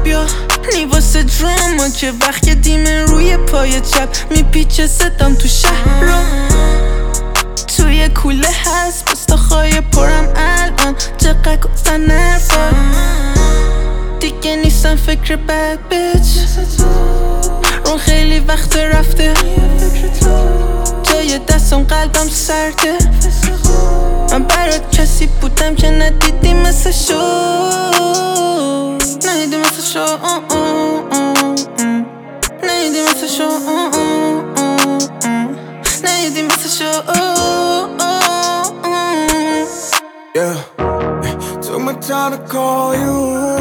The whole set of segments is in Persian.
بیا لیباس دراما که وقت دیمه روی پای چپ میپیچه صدام تو شهر رو توی کوله هست بستاخای پرم الان چقدر گفتن نفر دیگه نیستم فکر بد بیچ رون خیلی وقت رفته جای دستم قلبم سرده من برات کسی بودم که ندیدی مثل شو ندیدی مثل شو ندیدی مثل شو ندیدی مثل شو Yeah, took my time to call you,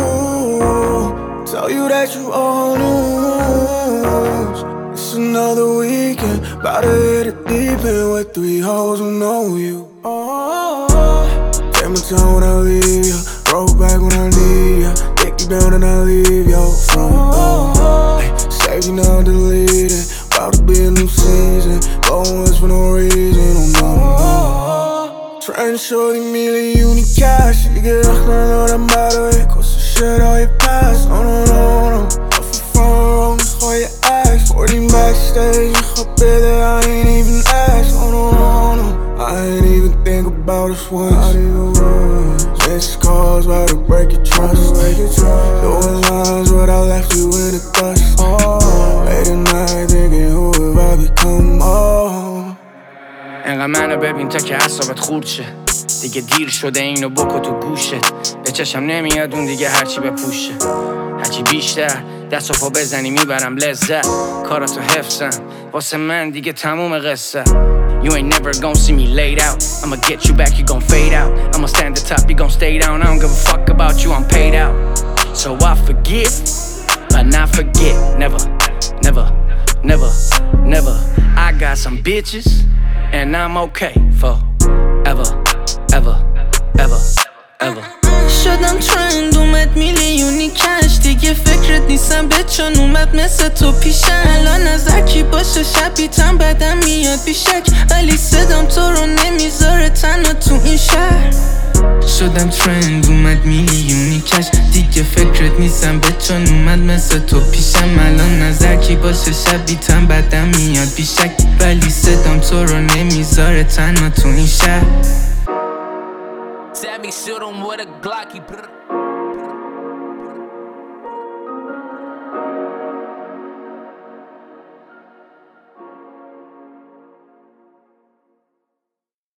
tell you that you all lose. It's another weekend, about to hit it deep end with 3 hoes who know you. Take my time when I leave ya, roll back when I leave ya, take you down and I leave your front door. Save you now deleted, about to be a new season, going west for no reason, oh no. Trying to show the million cash. You get lost, I know that matter. It goes to shit all your past. Oh no, no, no. Off the front row, just for your ass. 40 backstage, you hope that I ain't even ask. Oh no, no, no. I ain't even think about us once. Not even once. Missed calls, about to break your trust. Doing lines, but I left you in the dust. Late at night, thinking who have I become? انقدر منو ببین تا که اعصابت خورد شه دیگه دیر شده اینو بکن تو گوشت به چشم نمیاد اون دیگه هرچی بپوشه هرچی بیشتر دست و پا بزنی میبرم لذت کاراتو حفظم واسه من دیگه تموم قصه You ain't never gon' see me laid out I'ma get you back, you gon' fade out I'ma stand at the top, you gon' stay down I don't give a fuck about you, I'm paid out So I forgive, but not forget Never, never, never, never I got some bitches And I'm okay for ever, ever, ever, ever شدم ترند اومد میلیونی کش دیگه فکرت نیستم به چون اومد مثل تو پیشم الان نظر کی باشه شبیتم بدم میاد بیشک ولی صدام تو رو نمیذاره تنها تو این شهر شدم ترند اومد میلیونی کش دیگه فکرت نیستم به چون اومد مثل تو پیشم الان نظر کی باشه شبیتم بدم میاد بیشک ولی صدام تو رو نمیذاره تنها تو این شهر Sammy shoot him with a Glocky.